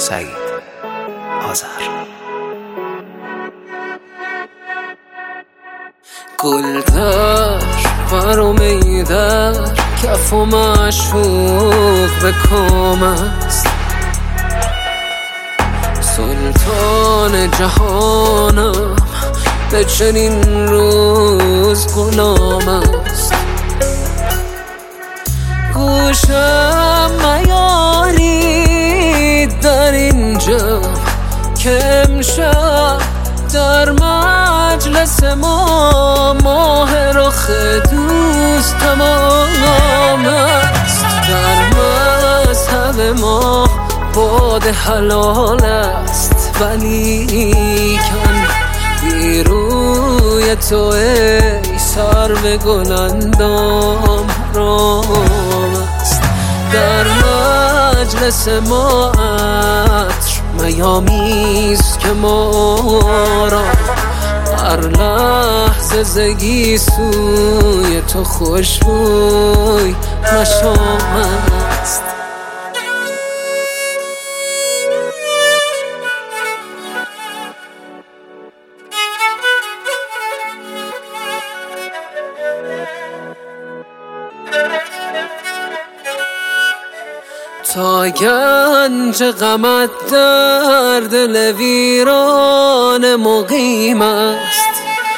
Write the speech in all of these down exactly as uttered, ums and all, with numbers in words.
سعید آذر. گل در برام در کف و مشوق به کام است، سلطان جهانم به چنین روز غلام است. گوشم میارید در اینجا که امشب در مجلس ما ماه رخ دوست تمام است. در مذهب ما باد حلال است، ولی کن بی روی تو ای سرو گل اندام حرام است. در مجلس ما عطر میامیز که ما را هر لحظه زگی سوی تو خوشبوی مشام است. تا گنج غمت در دل ویران مقیم است،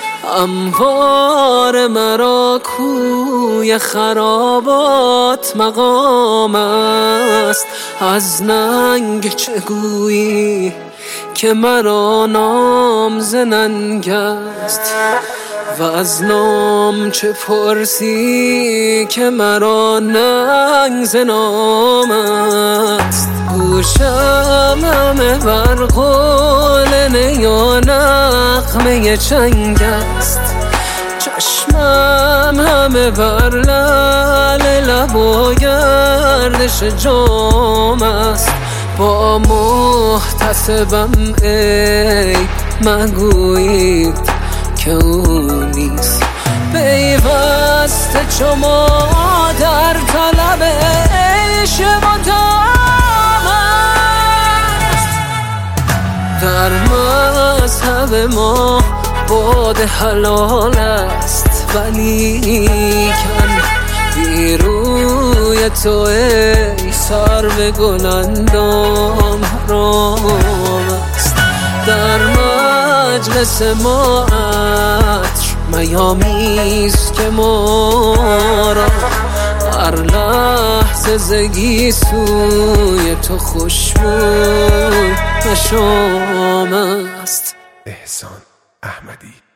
هموار مرا کوی خرابات مقام است. از ننگ چه گویی که مرا نام ز ننگ است، و از نام چه پرسی که مرا ننگ ز نام است. گوشم همه بر قول نی و نغمه چنگ است، چشمم همه بر لعل لب و گردش جام است. با محتسبم عیب مگویید که او نیست، پیوسته چو ما در طلب عیش مدام است. در مذهب ما باد حلال است، ولی کن بی روی تو ای سرو گل اندام حرام است. در مجلس ما عطر میامیز که ما را هر لحظه زگی سوی تو خوشبوی مشام است. احسان احمدی.